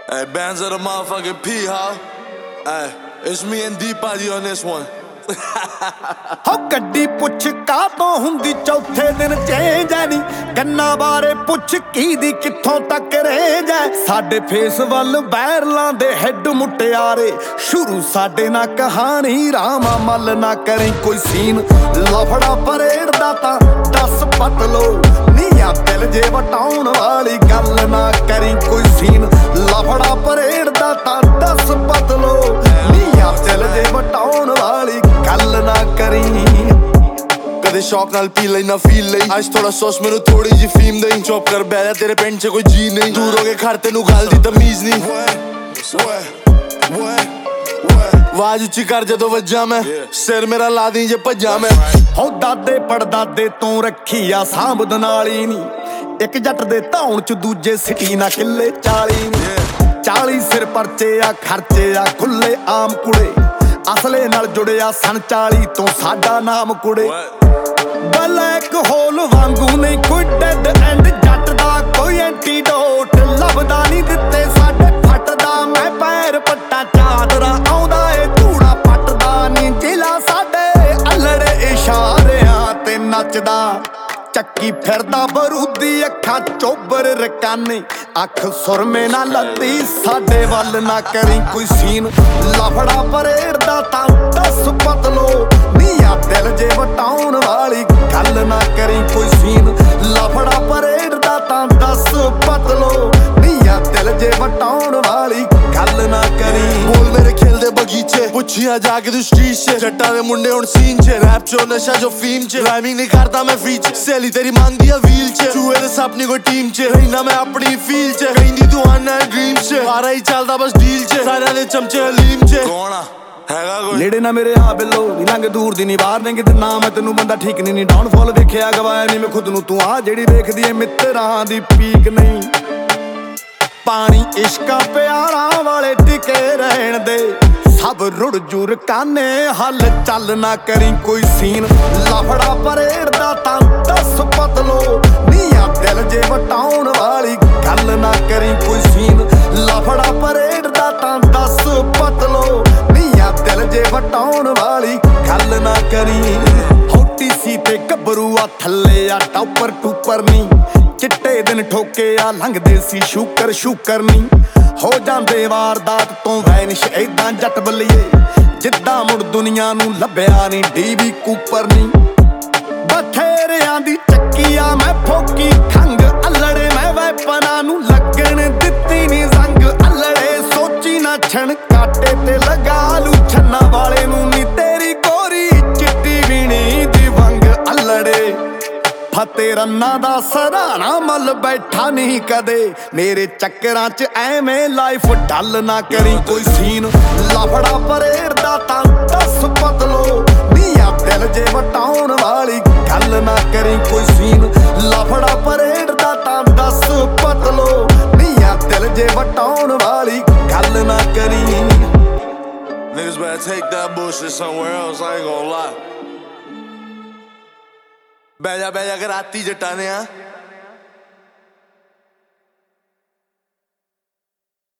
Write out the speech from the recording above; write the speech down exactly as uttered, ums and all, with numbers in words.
Hey, bands of the motherfucking P, huh? Hey, it's me and Deepa on this one. ਹੋ ਗੱਡੀ ਪੁੱਛ ਕਾਹਤੋਂ ਹੁੰਦੀ ਚੌਥੇ ਦਿਨ ਚੇਂਜ ਐ ਨੀ ਕੰਨਾਂ ਬਾਰੇ ਪੁੱਛ ਕੀ ਦੀ ਕਿੱਥੋਂ ਤੱਕ ਰੇਂਜ ਐ ਸਾਡੇ ਫੇਸ ਵੱਲ ਬੈਰਲਾਂ ਦੇ ਹੈਡ ਮੁਟਿਆਰੇ ਸ਼ੁਰੂ ਸਾਡੇ ਨਾਲ ਕਹਾਣੀ ਰਾਮਾ ਮੱਲ ਨਾ ਕਰੀ ਕੋਈ ਸੀਨ ਲਫੜਾ ਪਰੇਡ ਦਾ ਤਾਂ ਦੱਸ ਪਤ ਲੋ ਨੀਆਂ ਦਿਲ ਜੇ ਵਟਾਉਣ ਵਾਲੀ ਗੱਲ ਨਾ ਕਰੀ ਕੋਈ ਸੀਨ ਲਫੜਾ ਪਰੇਡ ਦਾ ਤਾਂ ਦੱਸ ਪਤ ਲੋ ਨੀਆਂ ਦਿਲ ਜੇ ਵਟਾਉਣ ਵਾਲੀ ਗੱਲ ਨਾ ਕਰੀ ਕਦੇ ਸ਼ੌਕ ਨਾਲ ਪੀ ਲਈ ਨਾ ਫੀਲ ਲਈ ਅੱਜ ਥੋੜਾ ਸੌਸ ਮੈਨੂੰ ਥੋੜੀ ਜੀ ਫੀਮ ਦੇਈ ਚੌਪ ਕਰ ਬੈਠਾ ਤੇਰੇ ਪਿੰਡ 'ਚ ਕੋਈ ਜੀ ਨਹੀਂ ਦੂਰ ਹੋ ਕੇ ਘਰ ਤੈਨੂੰ ਗੱਲ ਦੀ ਤਮੀਜ਼ ਨਹੀਂ ਆਵਾਜ਼ ਉੱਚੀ ਕਰ ਜਦੋਂ ਵੱਜਾਂ ਮੈਂ ਸਿਰ ਮੇਰਾ ਲਾ ਦੀ ਜੇ ਭੱਜਾਂ ਮੈਂ ਹੋ ਦਾਦੇ ਪੜਦਾਦੇ ਤੋਂ ਰੱਖੀ ਆ ਸਾਂਭਦ ਨਾਲੀ ਨੀ ਇੱਕ ਜੱਟ ਦੇ ਧੌਣ 'ਚ ਦੂਜੇ ਸਿਟੀ ਨਾ ਕਿੱਲੇ ਚਾਲੀ ਨੀ ਚਾਲੀ ਸਿਰ ਪਰਚੇ ਆ ਖਰਚੇ ਆ ਖੁੱਲੇ ਆਮ ਕੁੜੇ ਅਸਲੇ ਨਾਲ ਜੁੜਿਆ ਸਨ ਚਾਲੀ ਤੋਂ ਸਾਡਾ ਨਾਮ ਕੁੜੇ ਬਲੈਕ ਹੋਲ ਵਾਂਗੂ ਨਹੀਂ ਕੋਈ ਡੈਡ ਐਂਡ ਜੱਟ ਦਾ ਕੋਈ ਐਂਟੀਡੋਟ ਲੱਭਦਾ ਨਹੀਂ ਦਿੱਤੇ ਸਾਡੇ ਫੱਟਦਾ ਮੈਂ ਪੈਰ ਪੱਟਾ ਚਾਦਰਾ ਆਉਂਦਾ ਏ ਧੂੜਾ ਪੱਟਦਾ ਨਹੀਂ ਜ਼ਿਲ੍ਹਾ ਸਾਡੇ ਅਲੜੇ ਇਸ਼ਾਰਿਆਂ ਤੇ ਨੱਚਦਾ ਚੱਕੀ ਫਿਰਦਾ ਬਰੂਦੀ ਅੱਖਾਂ ਚੋਬਰ ਰਕਾਨੇ ਅੱਖ ਸੁਰਮੇ ਨਾ ਲੱਤੀ ਸਾਡੇ ਵੱਲ ਨਾ ਕਰੀ ਕੋਈ ਸੀਨ ਲਫੜਾ ਪਰੇਡ ਦਾ ਤਾਂ ਦੱਸ ਪਤਲੋ ਨੀਆਂ ਦਿਲ ਜੇ ਵਟਾਉਣ ਵਾਲੀ ਗੱਲ ਨਾ ਕਰੀ ਕੋਈ ਸੀਨ ਲਫੜਾ ਪਰੇਡ ਦਾ ਤਾਂ ਦੱਸ ਪਤਲੋ ਨੀਆਂ ਦਿਲ ਜੇ ਵਟਾਉਣ ਵਾਲੀ ਗੱਲ ਨਾ ਕਰੀ ਬੋਲ ਮੇਰੇ ਖੇਲਦੇ ਬਗੀਚੇ ਪੁੱਛੀਆਂ ਜਾ ਕੇ ਤੂੰ ਸਟਰੀਟ 'ਚ ਜੱਟਾਂ ਦੇ ਮੁੰਡੇ ਹੁਣ ਸੀਨ 'ਚ ਰੈਪ 'ਚ ਨਸ਼ਾ ਜੋ ਫੀਮ 'ਚ ਰਾਈਮਿੰਗ ਨਹੀਂ ਕਰਦਾ ਮੈਂ ਫ੍ਰੀ 'ਚ ਸਹੇਲੀ ਤੇਰੀ ਮੰਗਦੀ ਆ ਵੀਲ 'ਚ ਚੂਹੇ ਦੇ ਸੱਪ ਨੀ ਕੋਈ ਟੀਮ 'ਚ ਰਹਿਣਾ ਮੈਂ ਆਪਣੀ ਫੀਲ 'ਚ ਕਹਿੰਦੀ ਤੂੰ ਆਣਾ ਡ੍ਰੀਮ 'ਚ ਸਾਰਾ ਹੀ ਚੱਲਦਾ ਬਸ ਡੀਲ 'ਚ ਸਾਰਿਆਂ ਦੇ ਚਮਚੇ ਹਲੀਮ 'ਚ ਕੌਣ ਆ ਹੈਗਾ ਕੋਈ ਨੇੜੇ ਨਾ ਮੇਰੇ ਆ ਬਿੱਲੋ ਨੀ ਲੰਘ ਦੂਰ ਦੀ ਨੀ ਬਾਹਰ ਨੇ ਕਿਤੇ ਨਾ ਮੈਂ ਤੈਨੂੰ ਬੰਦਾ ਠੀਕ ਨਹੀਂ ਨੀ ਡਾਊਨਫਾਲ ਵੇਖਿਆ ਗਵਾਇਆ ਨਹੀਂ ਮੈਂ ਖੁਦ ਨੂੰ ਤੂੰ ਆ ਜਿਹੜੀ ਵੇਖਦੀ ਏ ਮਿੱਤਰਾਂ ਦੀ ਪੀਕ ਨਹੀਂ ਪਾਣੀ ਇਸ਼ਕਾਂ ਪਿਆਰਾਂ ਵਾਲੇ ਟਿਕੇ ਰਹਿਣ ਦੇ ਸਭ ਰੁੜ ਜੁਰ ਕਾਨੇ ਹੱਲ ਚੱਲ ਨਾ ਕਰੀ ਕੋਈ ਸੀਨ ਲਫੜਾ ਪਰੇਡ ਦਾ ਤਾਂ ਦੱਸ ਪਤਲੋ ਨੀਆਂ ਦਿਲ ਜੇ ਵਟਾਉਣ ਵਾਲੀ ਗੱਲ ਨਾ ਕਰੀ ਕੋਈ ਸੀਨ ਲਫੜਾ ਪਰੇਡ ਦਾ ਤਾਂ ਦੱਸ ਪਤਲੋ ਨੀਆਂ ਦਿਲ ਜੇ ਵਟਾਉਣ ਵਾਲੀ ਗੱਲ ਨਾ ਕਰੀ ਹੋਟੀ ਸੀ ਤੇ ਗੱਭਰੂ ਆ ਥੱਲੇ ਆ ਟੌਪਰ ਟੂਪਰ ਨੀ ਚਿੱਟੇ ਦਿਨ ਠੋਕੇ ਆ ਲੰਘਦੇ ਸੀ ਸ਼ੂਕਰ ਸ਼ੂਕਰ ਨੀ ਹੋ ਜਾਂਦੇ ਵਾਰਦਾਤ ਤੋਂ ਵੈਨਿਸ਼ ਏਦਾਂ ਜੱਟ ਬੱਲੀਏ ਜਿੱਦਾਂ ਮੁੜ ਦੁਨੀਆ ਨੂੰ ਲੱਭਿਆ ਨੀ ਡੀਵੀ ਕੂਪਰ ਨੀ ਬਥੇਰਿਆਂ ਦੀ ਚੱਕੀ ਆ ਮੈਂ ਫੋਕੀ ਖੰਗ ਅਲੜੇ ਮੈਂ ਵੈਪਨਾਂ ਨੂੰ ਲੱਗਣ ਦਿੱਤੀ ਨੀ ਜ਼ੰਗ ਅਲੜੇ ਸੋਚੀ ਨਾ ਛਣ ਕਾਟੇ ਤੇ ਲਗਾ ਲੂ ਛੰਨਾ ਵਾਲੇ ਨੂੰ ਨੀ ਤੇਰੀ ਗੋਰੀ ਚਿੱਟੀ ਵੀਣੀ ਦੀ ਵੰਗ ਅਲੜੇ ਫਤੇ ਰੰਨਾਂ ਦਾ ਸਰਾਣਾ ਮੱਲ ਬੈਠਾ ਨਹੀਂ ਕਦੇ ਮੇਰੇ ਚੱਕਰਾਂ 'ਚ ਐਵੇਂ ਲਾਈਫ ਢੱਲ ਨਾ ਕਰੀ ਕੋਈ ਸੀਨ ਲਫੜਾ ਪਰੇਡ ਦਾ ਤਾਂ ਦੱਸ ਪਤਲੋ ਨੀਆਂ ਦਿਲ ਜੇ ਵਟਾਉਣ ਵਾਲੀ ਗੱਲ ਨਾ ਕਰੀ ਕੋਈ ਸੀਨ ਲਫੜਾ ਪਰੇਡ ਦਾ ਤਾਂ ਦੱਸ ਪਤਲੋ ਨੀਆਂ ਦਿਲ ਜੇ ਵਟਾਉਣ ਵਾਲੀ ਗੱਲ ਨਾ ਕਰੀ Niggas better take that bullshit somewhere else, I ain't gonna lie ਬਹਿ ਜਾ ਬਹਿ ਜਾ ਕੇ ਰਾਤੀ ਜੱਟਾਂ ਨੇ ਆ